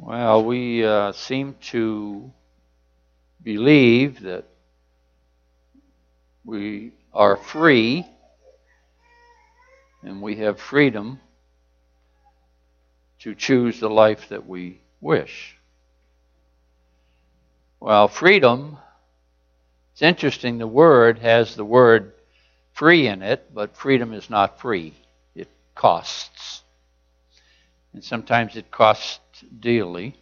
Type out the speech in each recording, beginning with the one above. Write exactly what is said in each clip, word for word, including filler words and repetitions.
Well, we uh, seem to believe that we are free and we have freedom to choose the life that we wish. Well, freedom, it's interesting, the word has the word free in it, but freedom is not free. It costs. And sometimes it costs dearly.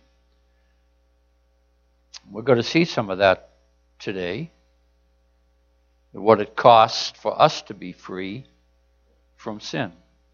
We're going to see some of that today. What it costs for us to be free from sin.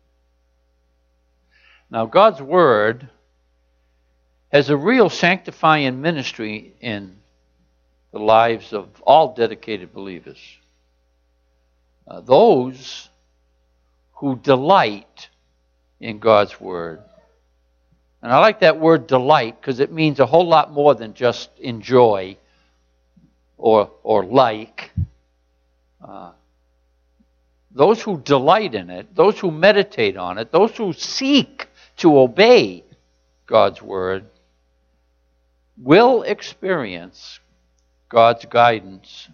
Now, God's Word has a real sanctifying ministry in the lives of all dedicated believers. Uh, those who delight in God's Word. And I like that word delight because it means a whole lot more than just enjoy or, or like. Uh, those who delight in it, those who meditate on it, those who seek to obey God's Word will experience God's guidance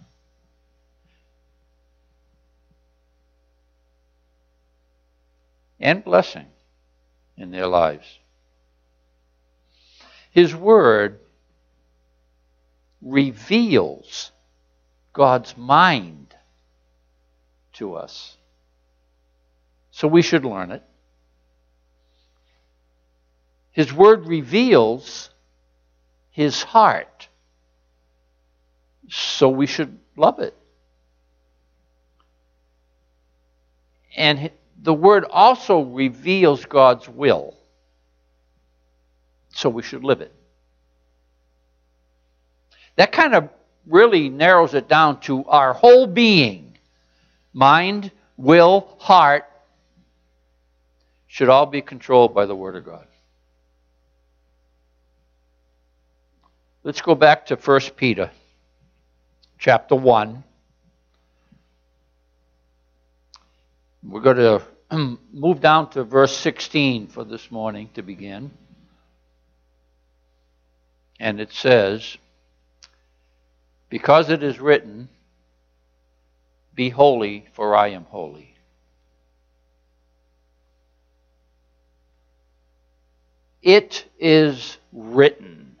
and blessing in their lives. His Word reveals God's mind to us. So we should learn it. His Word reveals His heart. So we should love it. And the Word also reveals God's will. So we should live it. That kind of really narrows it down to our whole being. Mind, will, heart should all be controlled by the Word of God. Let's go back to First Peter chapter one. We're going to move down to verse sixteen for this morning to begin. And it says, because it is written, be holy, for I am holy. It is written.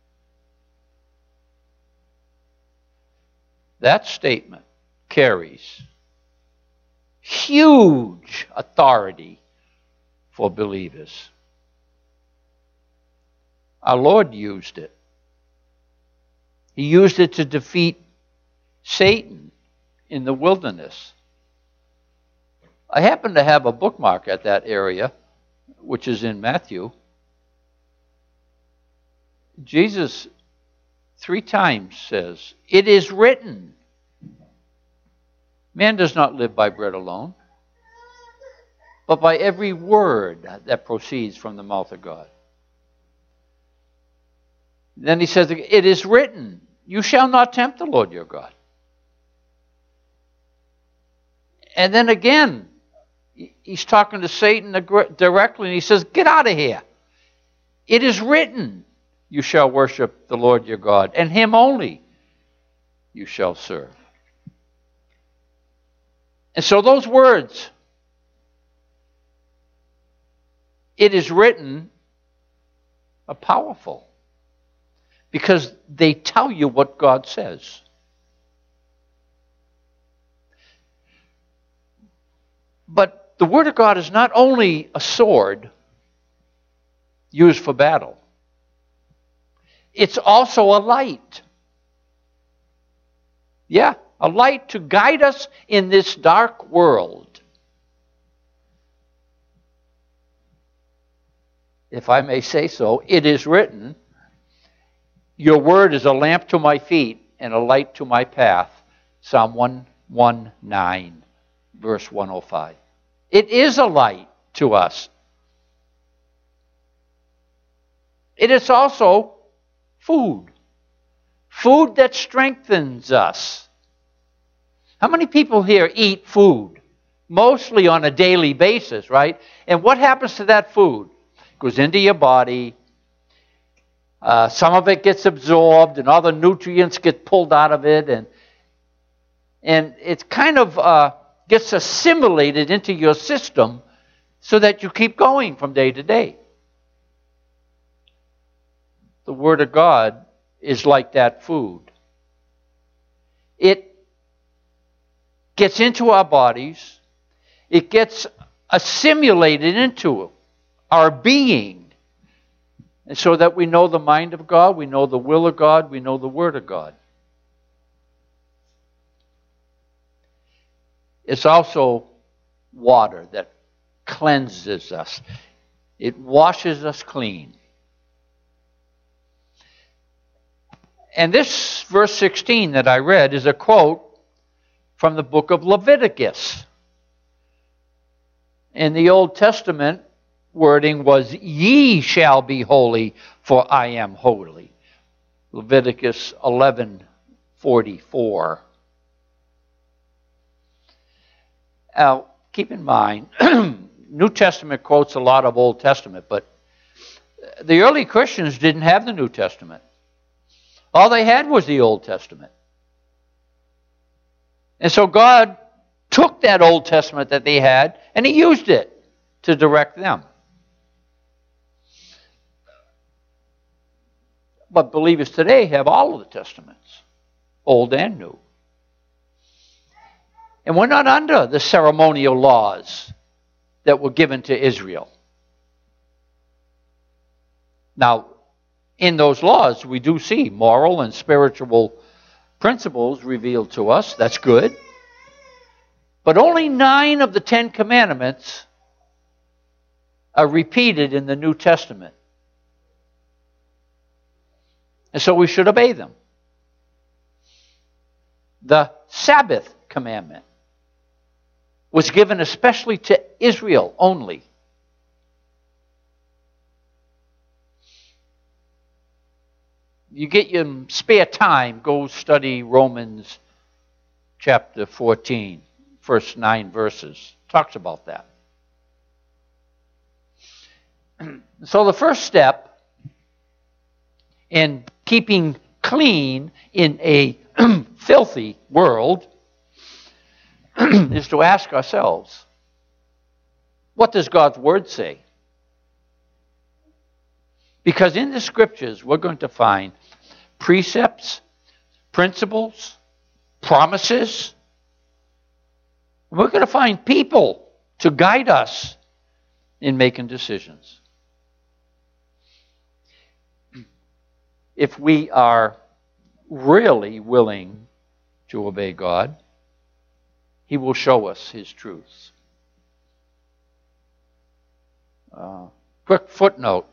That statement carries huge authority for believers. Our Lord used it. He used it to defeat Satan in the wilderness. I happen to have a bookmark at that area, which is in Matthew. Jesus three times says, it is written. Man does not live by bread alone, but by every word that proceeds from the mouth of God. Then he says, it is written, you shall not tempt the Lord your God. And then again, he's talking to Satan directly, and he says, get out of here. It is written, you shall worship the Lord your God, and him only you shall serve. And so those words, it is written, are powerful. Because they tell you what God says. But the Word of God is not only a sword used for battle. It's also a light. Yeah, a light to guide us in this dark world. If I may say so, it is written, your word is a lamp to my feet and a light to my path. Psalm one nineteen, verse one oh five. It is a light to us. It is also food. Food that strengthens us. How many people here eat food? Mostly on a daily basis, right? And what happens to that food? It goes into your body. Uh, some of it gets absorbed and other nutrients get pulled out of it, and and it kind of uh, gets assimilated into your system so that you keep going from day to day. The Word of God is like that food. It gets into our bodies. It gets assimilated into our being. And so that we know the mind of God, we know the will of God, we know the Word of God. It's also water that cleanses us. It washes us clean. And this verse sixteen that I read is a quote from the book of Leviticus. In the Old Testament, wording was, "Ye shall be holy, for I am holy." Leviticus eleven forty-four. Now, keep in mind, New Testament quotes a lot of Old Testament, but the early Christians didn't have the New Testament. All they had was the Old Testament. And so God took that Old Testament that they had and He used it to direct them. But believers today have all of the Testaments, Old and New. And we're not under the ceremonial laws that were given to Israel. Now, in those laws, we do see moral and spiritual principles revealed to us. That's good. But only nine of the Ten Commandments are repeated in the New Testament. And so we should obey them. The Sabbath commandment was given especially to Israel only. You get your spare time, go study Romans chapter fourteen, first nine verses. Talks about that. So the first step in keeping clean in a filthy world is to ask ourselves, what does God's Word say? Because in the Scriptures, we're going to find precepts, principles, promises. We're going to find people to guide us in making decisions. If we are really willing to obey God, He will show us His truths. Uh, quick footnote.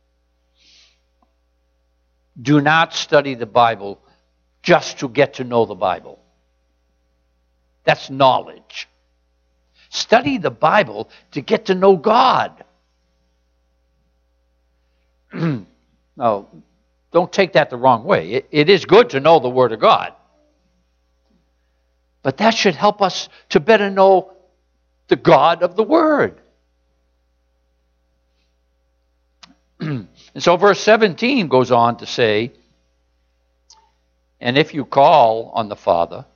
Do not study the Bible just to get to know the Bible. That's knowledge. Study the Bible to get to know God. Now, don't take that the wrong way. It, it is good to know the Word of God. But that should help us to better know the God of the Word. And so verse seventeen goes on to say, and if you call on the Father,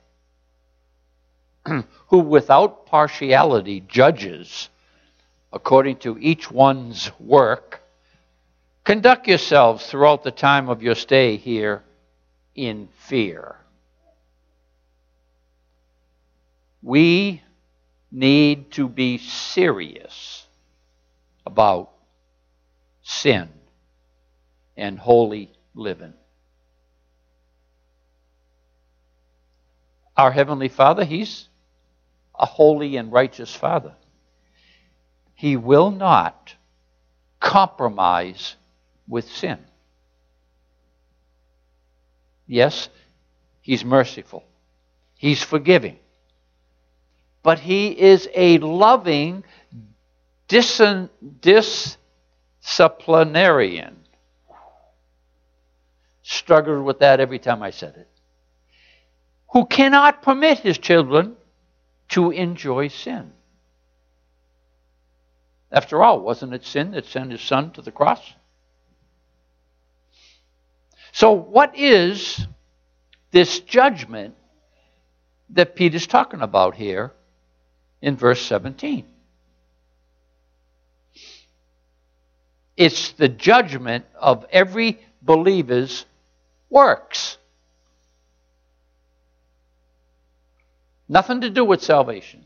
who without partiality judges according to each one's work, conduct yourselves throughout the time of your stay here in fear. We need to be serious about sin and holy living. Our Heavenly Father, He's a holy and righteous Father. He will not compromise with sin. Yes, He's merciful. He's forgiving. But He is a loving dis- disciplinarian. Struggled with that every time I said it. Who cannot permit His children to enjoy sin. After all, wasn't it sin that sent His Son to the cross? So what is this judgment that Peter's talking about here in verse seventeen? It's the judgment of every believer's works. Nothing to do with salvation.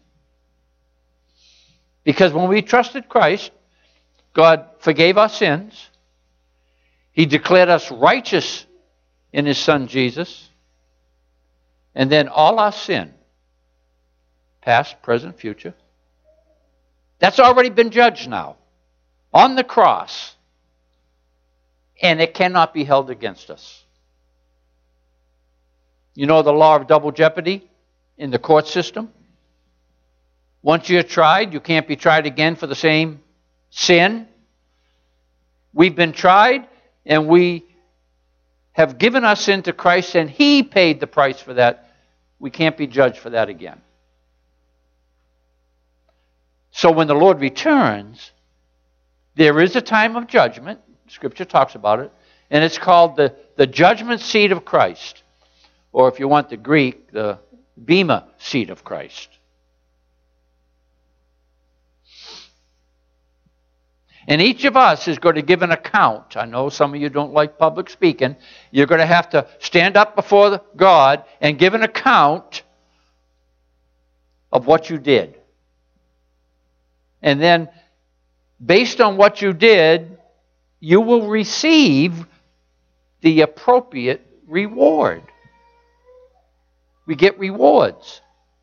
Because when we trusted Christ, God forgave our sins. He declared us righteous in His Son Jesus. And then all our sin, past, present, future, that's already been judged now on the cross. And it cannot be held against us. You know the law of double jeopardy in the court system? Once you're tried, you can't be tried again for the same sin. We've been tried, and we have given our sin to Christ, and He paid the price for that. We can't be judged for that again. So when the Lord returns, there is a time of judgment. Scripture talks about it. And it's called the, the judgment seat of Christ. Or if you want the Greek, the bema seat of Christ. And each of us is going to give an account. I know some of you don't like public speaking. You're going to have to stand up before God and give an account of what you did. And then, based on what you did, you will receive the appropriate reward. We get rewards.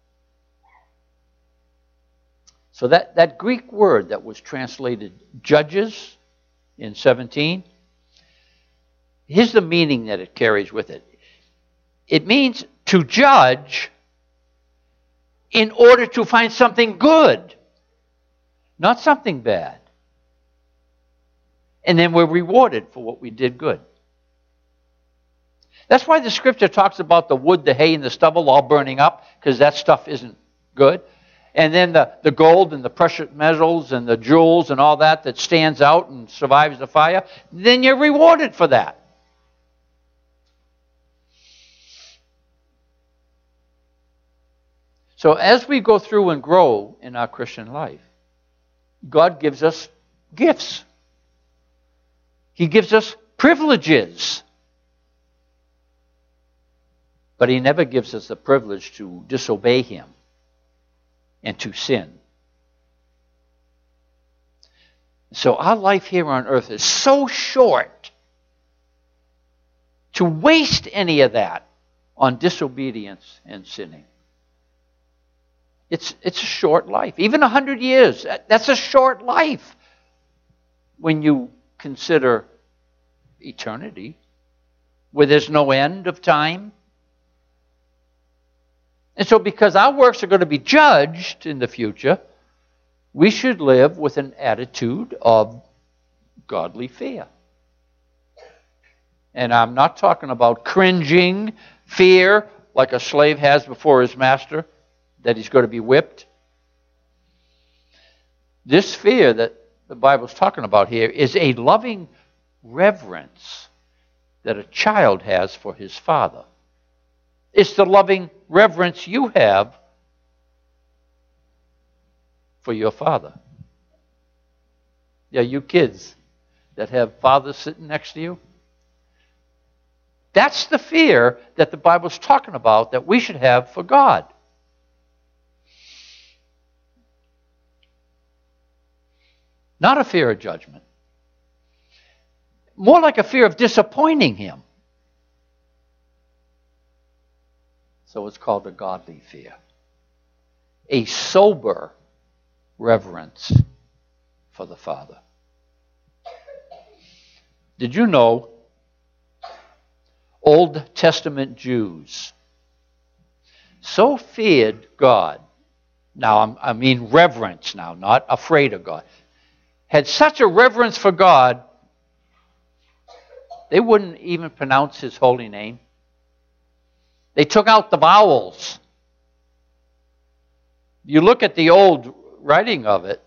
So that, that Greek word that was translated judges in seventeen, here's the meaning that it carries with it. It means to judge in order to find something good, not something bad. And then we're rewarded for what we did good. That's why the Scripture talks about the wood, the hay, and the stubble all burning up, because that stuff isn't good. And then the, the gold and the precious metals and the jewels and all that that stands out and survives the fire, then you're rewarded for that. So as we go through and grow in our Christian life, God gives us gifts. He gives us privileges. But He never gives us the privilege to disobey Him and to sin. So our life here on earth is so short to waste any of that on disobedience and sinning. It's, it's a short life. Even a hundred years, that's a short life when you consider eternity, where there's no end of time. And so because our works are going to be judged in the future, we should live with an attitude of godly fear. And I'm not talking about cringing fear like a slave has before his master, that he's going to be whipped. This fear that the Bible's talking about here is a loving reverence that a child has for his father. It's the loving reverence you have for your father. Yeah, you kids that have fathers sitting next to you. That's the fear that the Bible's talking about that we should have for God. Not a fear of judgment. More like a fear of disappointing Him. So it's called a godly fear. A sober reverence for the Father. Did you know Old Testament Jews so feared God? Now, I'm, I mean reverence now, not afraid of God. Had such a reverence for God, they wouldn't even pronounce His holy name. They took out the vowels. You look at the old writing of it.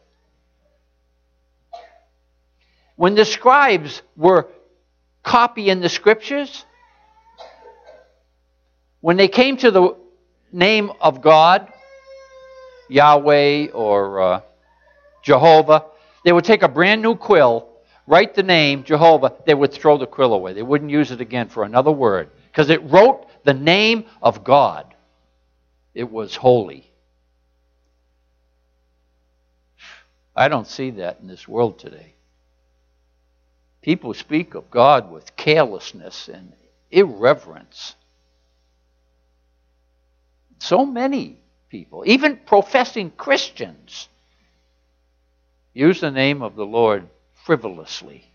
When the scribes were copying the Scriptures, When they came to the name of God, Yahweh or uh, Jehovah, they would take a brand new quill, write the name Jehovah, they would throw the quill away. They wouldn't use it again for another word because it wrote the name of God. It was holy. I don't see that in this world today. People speak of God with carelessness and irreverence. So many people, even professing Christians, use the name of the Lord frivolously.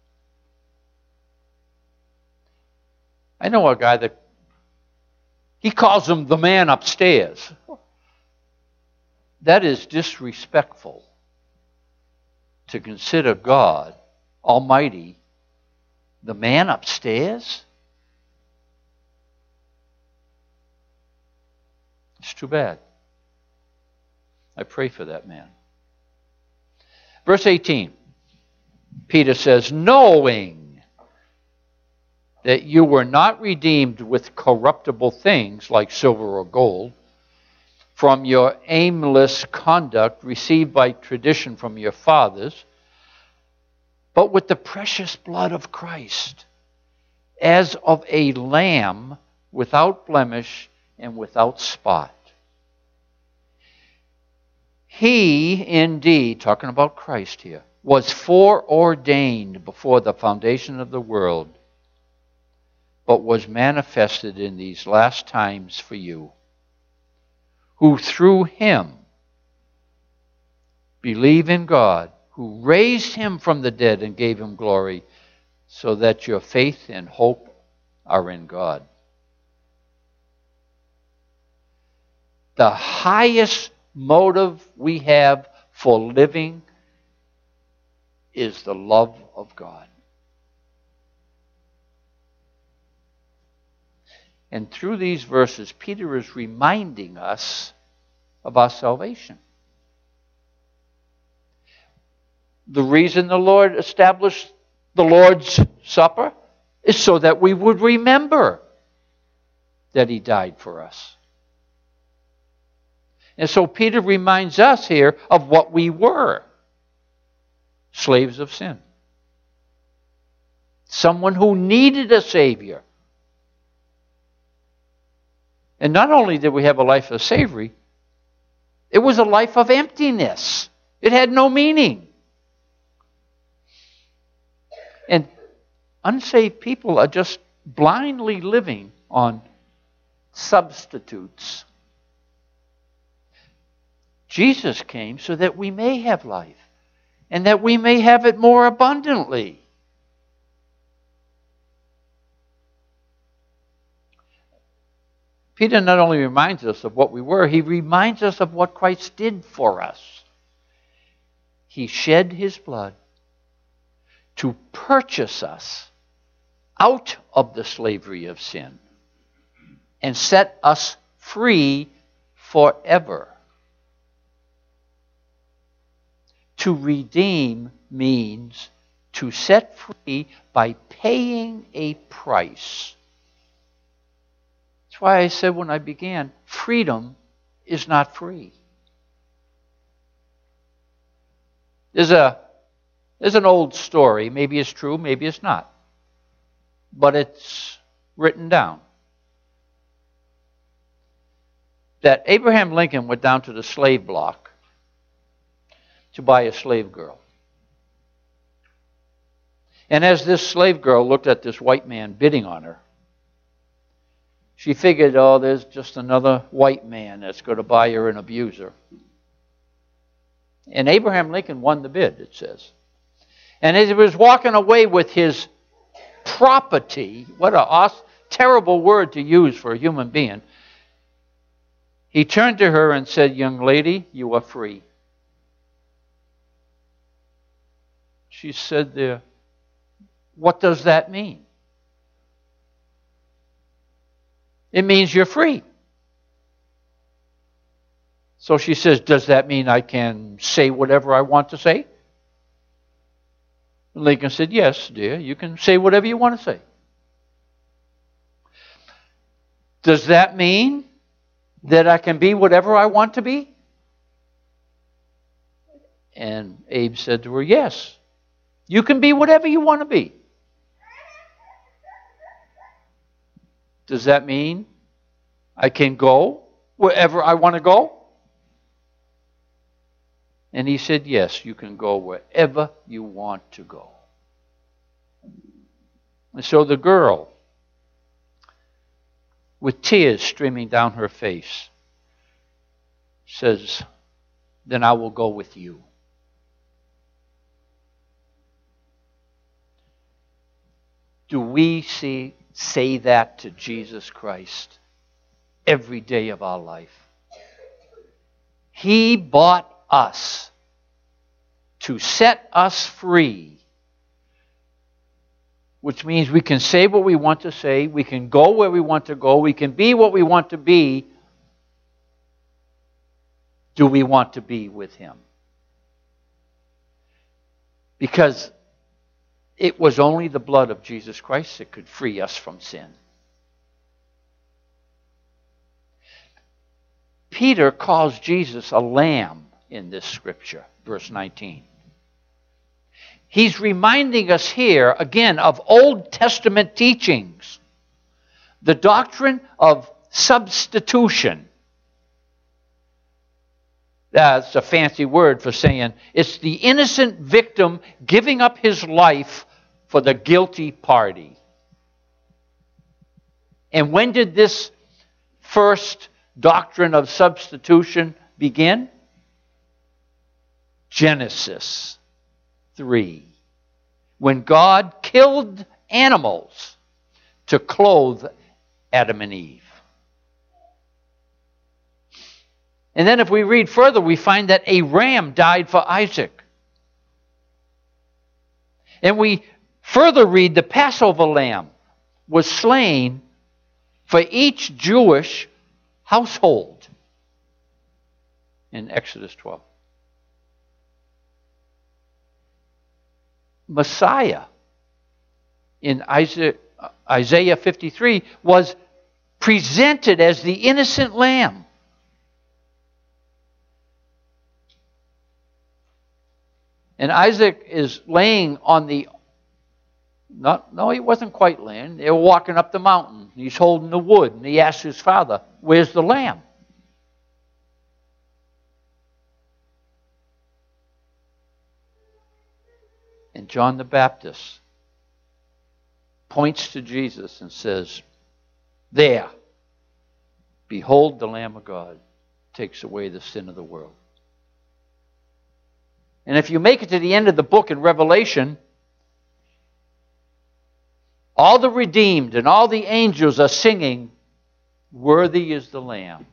I know a guy that he calls him the man upstairs. That is disrespectful to consider God Almighty the man upstairs. It's too bad. I pray for that man. Verse eighteen, Peter says, knowing that you were not redeemed with corruptible things like silver or gold from your aimless conduct received by tradition from your fathers, but with the precious blood of Christ, as of a lamb without blemish and without spot. He indeed, talking about Christ here, was foreordained before the foundation of the world, but was manifested in these last times for you, who through him believe in God, who raised him from the dead and gave him glory, so that your faith and hope are in God. The highest motive we have for living is the love of God. And through these verses, Peter is reminding us of our salvation. The reason the Lord established the Lord's Supper is so that we would remember that he died for us. And so Peter reminds us here of what we were. Slaves of sin. Someone who needed a Savior. And not only did we have a life of slavery, it was a life of emptiness. It had no meaning. And unsaved people are just blindly living on substitutes. Jesus came so that we may have life, and that we may have it more abundantly. Peter not only reminds us of what we were, he reminds us of what Christ did for us. He shed his blood to purchase us out of the slavery of sin and set us free forever. To redeem means to set free by paying a price. That's why I said when I began, freedom is not free. There's a there's an old story. Maybe it's true, maybe it's not. But it's written down. That Abraham Lincoln went down to the slave block to buy a slave girl. And as this slave girl looked at this white man bidding on her, she figured, oh, there's just another white man that's going to buy her and abuse her. And Abraham Lincoln won the bid, it says. And as he was walking away with his property, what a terrible word to use for a human being, he turned to her and said, young lady, you are free. She said there, what does that mean? It means you're free. So she says, does that mean I can say whatever I want to say? Lincoln said, yes, dear, you can say whatever you want to say. Does that mean that I can be whatever I want to be? And Abe said to her, yes, you can be whatever you want to be. Does that mean I can go wherever I want to go? And he said, yes, you can go wherever you want to go. And so the girl, with tears streaming down her face, says, then I will go with you. Do we see, say that to Jesus Christ every day of our life? He bought us to set us free, which means we can say what we want to say, we can go where we want to go, we can be what we want to be. Do we want to be with Him? Because it was only the blood of Jesus Christ that could free us from sin. Peter calls Jesus a lamb in this scripture, verse nineteen. He's reminding us here, again, of Old Testament teachings. The doctrine of substitution. That's a fancy word for saying it's the innocent victim giving up his life for the guilty party. And when did this first doctrine of substitution begin? Genesis three. When God killed animals to clothe Adam and Eve. And then if we read further, we find that a ram died for Isaac. And we further read the Passover lamb was slain for each Jewish household in Exodus twelve. Messiah in Isaiah fifty-three was presented as the innocent lamb. And Isaac is laying on the, not, no, he wasn't quite laying. They were walking up the mountain. He's holding the wood, and he asks his father, where's the lamb? And John the Baptist points to Jesus and says, there, behold the Lamb of God, takes away the sin of the world. And if you make it to the end of the book in Revelation, all the redeemed and all the angels are singing, worthy is the Lamb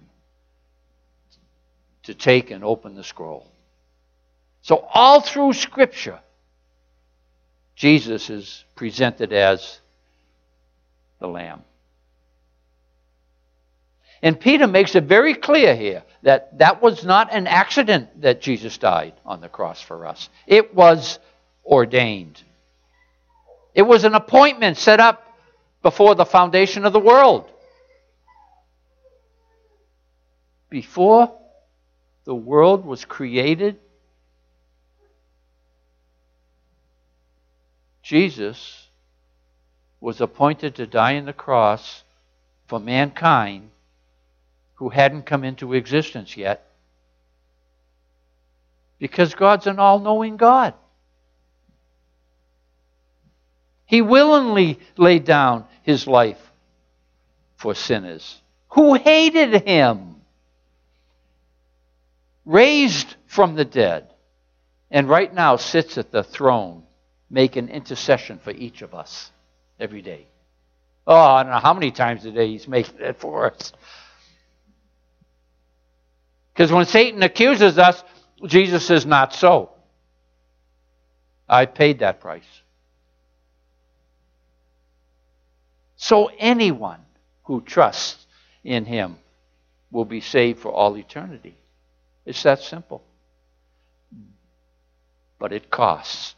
to take and open the scroll. So all through Scripture, Jesus is presented as the Lamb. And Peter makes it very clear here that that was not an accident that Jesus died on the cross for us. It was ordained. It was an appointment set up before the foundation of the world. Before the world was created, Jesus was appointed to die on the cross for mankind who hadn't come into existence yet. Because God's an all-knowing God. He willingly laid down His life for sinners who hated Him. Raised from the dead. And right now sits at the throne making intercession for each of us every day. Oh, I don't know how many times a day He's making it for us. Because when Satan accuses us, Jesus says, not so. I paid that price. So anyone who trusts in Him will be saved for all eternity. It's that simple. But it costs.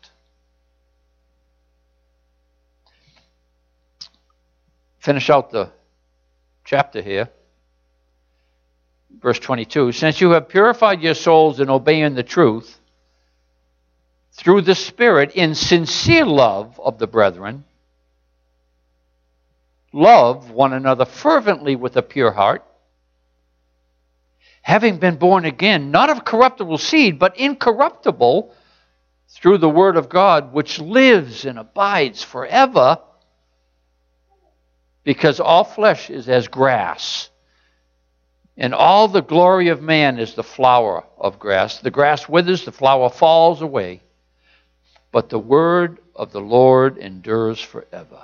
Finish out the chapter here. Verse twenty-two, since you have purified your souls in obeying the truth through the Spirit in sincere love of the brethren, love one another fervently with a pure heart, having been born again, not of corruptible seed, but incorruptible, through the word of God, which lives and abides forever, because all flesh is as grass, and all the glory of man is the flower of grass. The grass withers, the flower falls away, but the word of the Lord endures forever.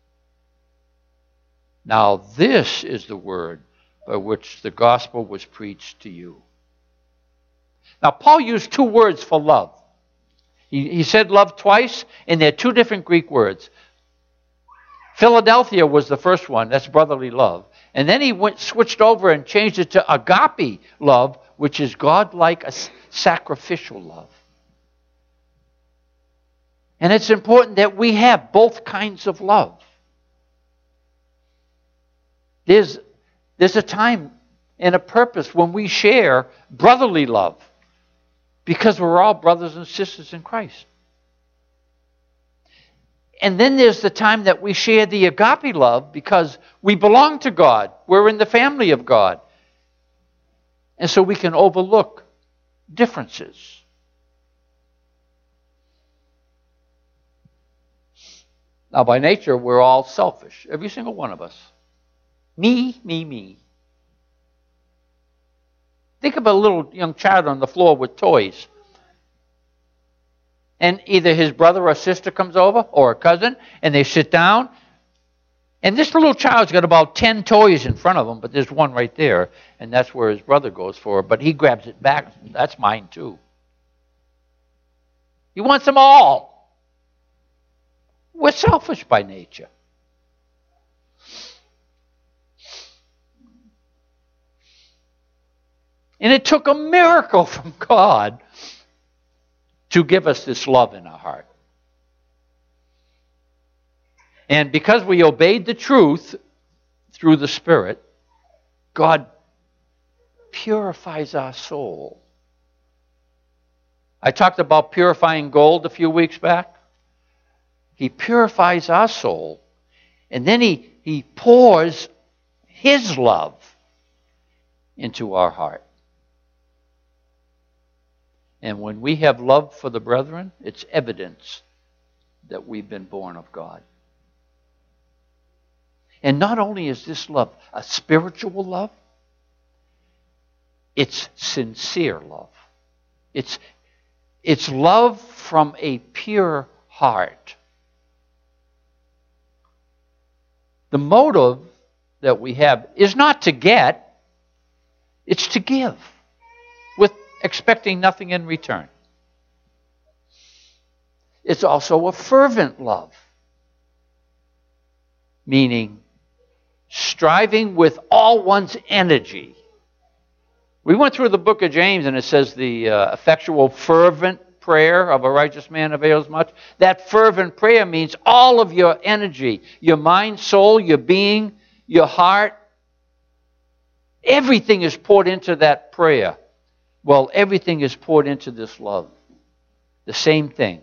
Now this is the word by which the gospel was preached to you. Now Paul used two words for love. He, he said love twice, and they're two different Greek words. Philadelphia was the first one, that's brotherly love. And then he went switched over and changed it to agape love, which is God-like, a sacrificial love. And it's important that we have both kinds of love. There's, there's a time and a purpose when we share brotherly love, because we're all brothers and sisters in Christ. And then there's the time that we share the agape love because we belong to God. We're in the family of God. And so we can overlook differences. Now, by nature, we're all selfish. Every single one of us. Me, me, me. Think of a little young child on the floor with toys. And either his brother or sister comes over, or a cousin, and they sit down. And this little child's got about ten toys in front of him, but there's one right there, and that's where his brother goes for. But he grabs it back. That's mine too. He wants them all. We're selfish by nature. And it took a miracle from God to give us this love in our heart. And because we obeyed the truth through the Spirit, God purifies our soul. I talked about purifying gold a few weeks back. He purifies our soul, and then he, he pours His love into our heart. And when we have love for the brethren, it's evidence that we've been born of God. And not only is this love a spiritual love, it's sincere love. It's, it's love from a pure heart. The motive that we have is not to get, it's to give, with expecting nothing in return. It's also a fervent love, meaning striving with all one's energy. We went through the book of James, and it says the uh, effectual, fervent prayer of a righteous man avails much. That fervent prayer means all of your energy, your mind, soul, your being, your heart. Everything is poured into that prayer. Well, everything is poured into this love. The same thing.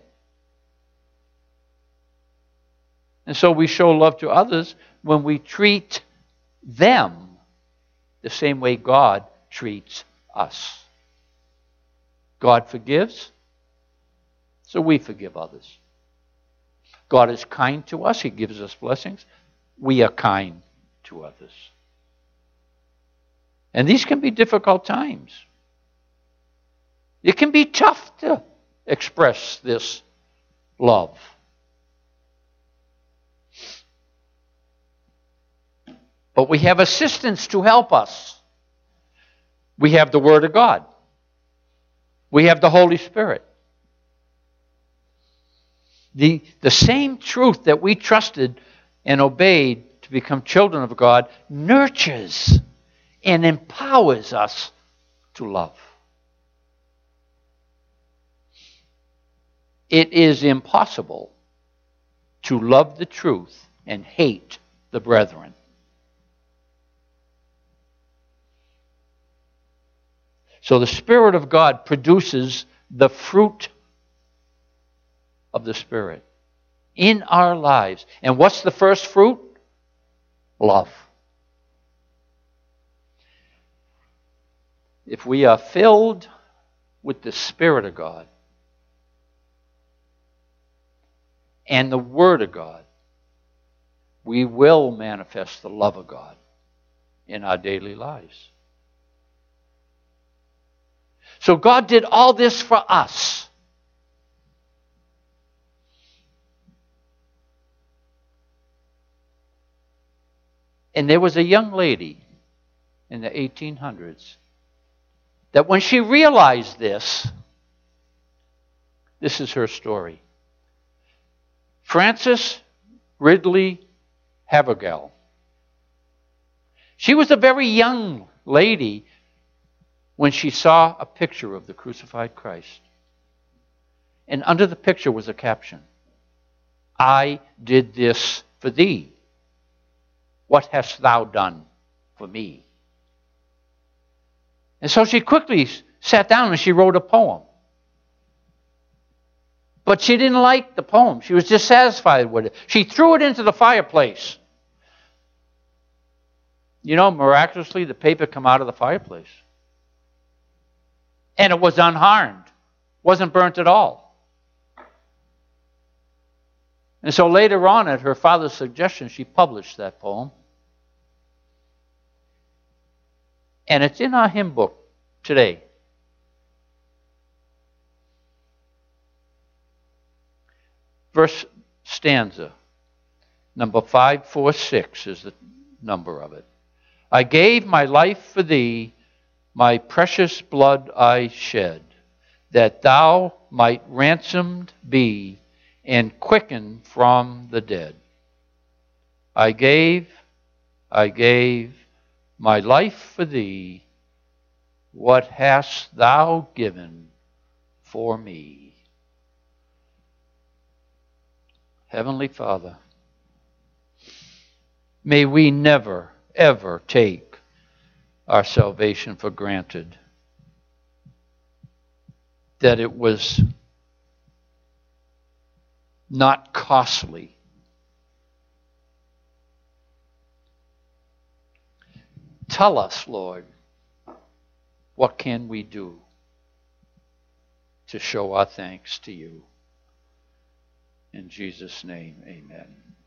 And so we show love to others when we treat them the same way God treats us. God forgives, so we forgive others. God is kind to us. He gives us blessings. We are kind to others. And these can be difficult times. It can be tough to express this love. But we have assistance to help us. We have the Word of God. We have the Holy Spirit. The, the same truth that we trusted and obeyed to become children of God nurtures and empowers us to love. It is impossible to love the truth and hate the brethren. So the Spirit of God produces the fruit of the Spirit in our lives. And what's the first fruit? Love. If we are filled with the Spirit of God and the Word of God, we will manifest the love of God in our daily lives. So God did all this for us. And there was a young lady in the eighteen hundreds that when she realized this, this is her story. Frances Ridley Havergal. She was a very young lady when she saw a picture of the crucified Christ. And under the picture was a caption, I did this for thee. What hast thou done for me? And so she quickly sat down and she wrote a poem. But she didn't like the poem. She was dissatisfied with it. She threw it into the fireplace. You know, miraculously, the paper came out of the fireplace. And it was unharmed. Wasn't burnt at all. And so later on, at her father's suggestion, she published that poem. And it's in our hymn book today. Verse stanza, number five four six is the number of it. I gave my life for thee, my precious blood I shed, that thou might ransomed be and quickened from the dead. I gave, I gave my life for thee. What hast thou given for me? Heavenly Father, may we never, ever take our salvation for granted. That it was not costly. Tell us, Lord, what can we do to show our thanks to you? In Jesus' name, amen.